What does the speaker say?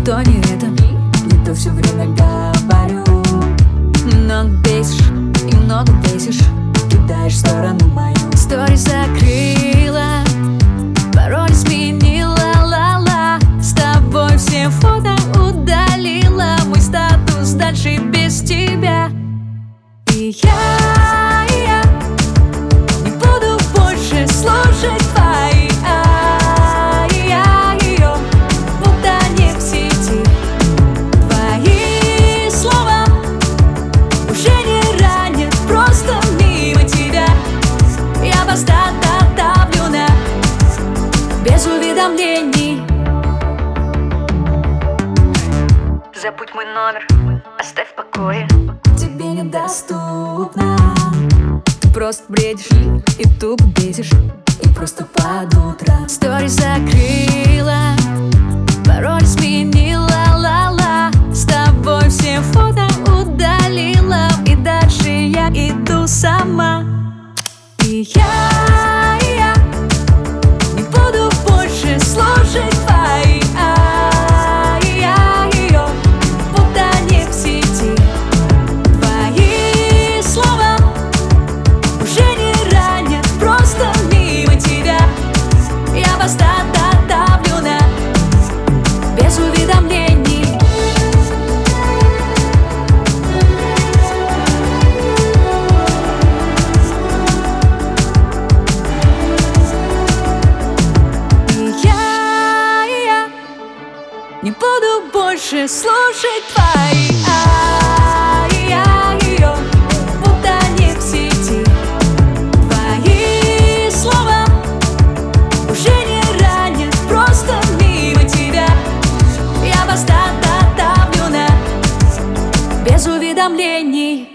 то не это, не то все время говорю. Много бесишь и много бесишь, кидаешь в сторону мою. Стори закрыла, пароль сменила, ла-ла. С тобой все фото удалила, мой статус дальше без тебя. И я не буду больше слушать твои ай-яй-ё, будто не в сети. Твои слова уже не ранят, просто мимо тебя. Я поставлена без уведомлений. Забудь мой номер, оставь в покое. Тебе недоступно. Ты просто бредишь и тупо бесишь, и просто под утро. Стори закрыла, пароль сменила, ла-ла. С тобой все фото удалила, и дальше я иду сама. И я не буду больше слушать твои ай-яй-ё, будто не в сети. Твои слова уже не ранят, просто мимо тебя. Я поставлена без уведомлений. Не буду больше слушать твои ай-яй-ё, будто не в сети. Твои слова уже не ранят, просто мимо тебя. Я поставлена без уведомлений.